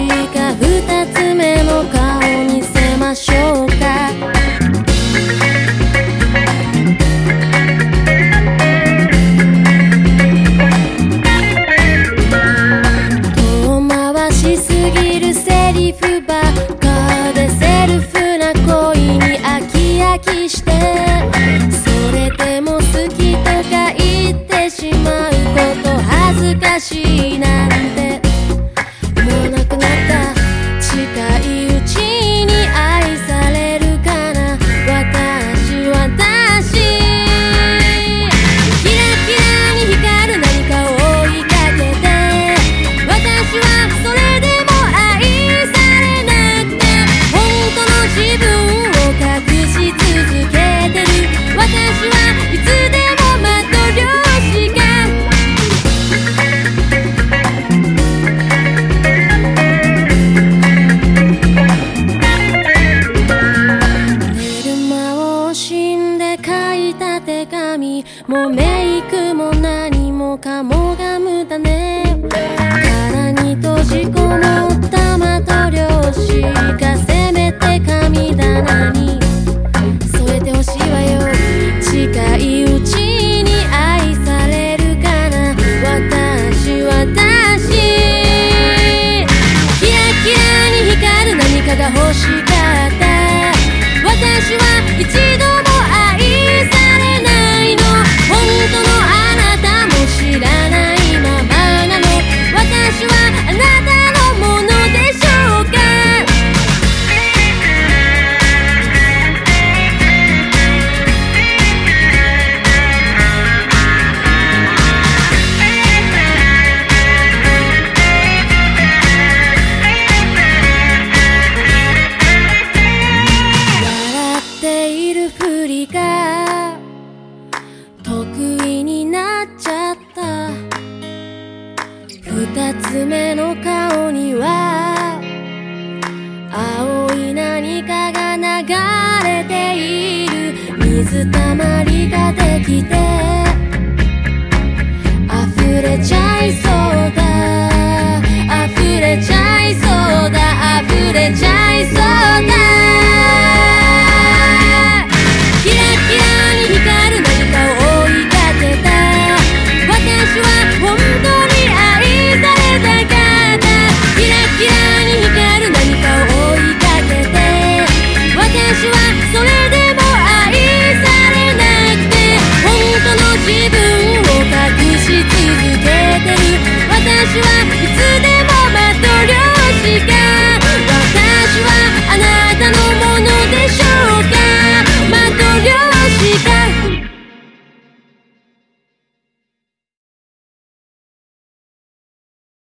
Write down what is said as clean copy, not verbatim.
か二つ目の顔見せましょうか。遠回しすぎるセリフばっかでセルフな恋に飽き飽きして、それでも好きとか言ってしまうこと恥ずかしいなんてもうなくなった。近いうちに愛されるかな私。キラキラに光る何かを追いかけて、私はそれでも愛されなくて本当の自分を隠し続けてる。私はいつでもマトリョーシカ。手紙もメイクも何もかもが無駄ね。殻に閉じこもったマトリョーシカ、せめて神棚に添えてほしいわよ。近いうちに愛されるかな私。キラキラに光る何かが欲しかった。私は一度も愛されないの。本当のあなたも知らないままなの。私はあなたのものでしょうか。笑っているふりが得意になっちゃった。二つ目の顔には青い何かが流れている。水たまりができて溢れちゃいそうだ。溢れちゃいそう